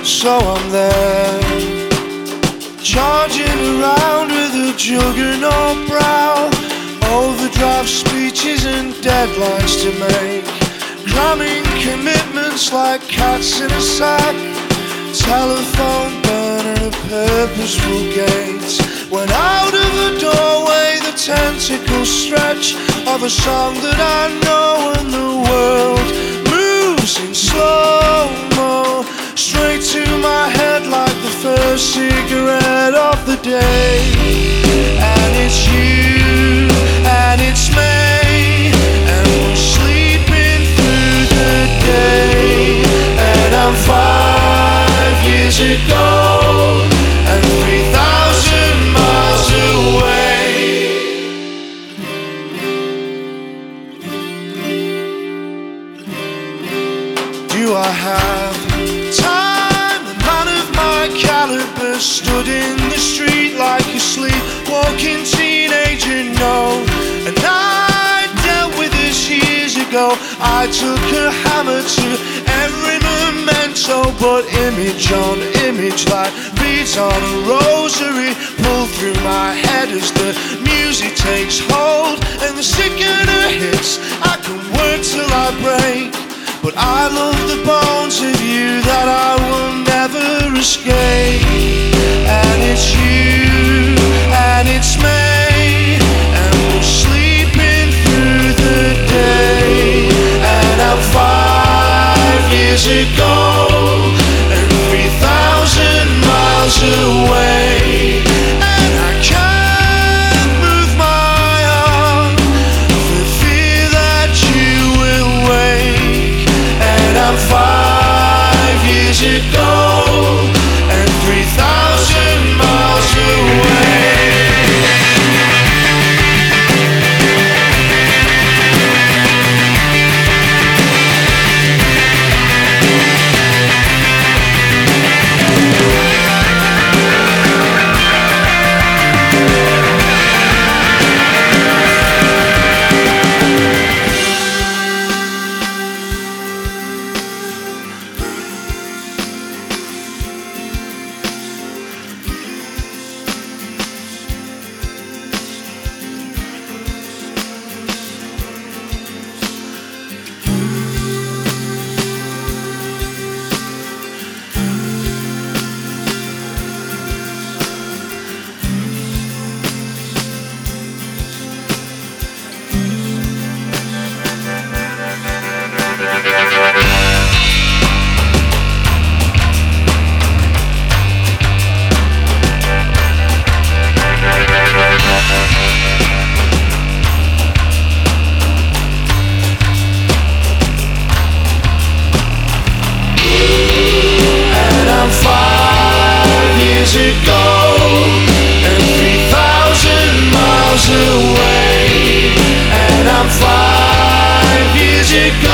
So I'm there, charging around with a juggernaut brow, overdrive speeches and deadlines to make, cramming commitments like cats in a sack, telephone burner, a purposeful gate. When out of the doorway the tentacles stretch of a song that I know, and the world moves in slow-mo, straight to my head like the first cigarette of the day. And it's you, and it's me, and we're sleeping through the day. And I'm 5 years ago, and 3,000 miles away. Do I have time? A man of my caliber stood in the street like a sleepwalking teenager, no. And I dealt with this years ago. I took a hammer to every memento, but image on image like beads on a rosary pull through my head as the music takes hold. And the sicker it hits, I can work till I break, but I love the bones of you that I will never escape. And it's you, and it's me, and we're sleeping through the day. And I'm 5 years ago, and 3,000 miles away. And I can't move my arm for fear that you will wake. And I'm 5 years ago, and 3,000 miles away. Ago, and 3,000 miles away. And I'm 5 years ago.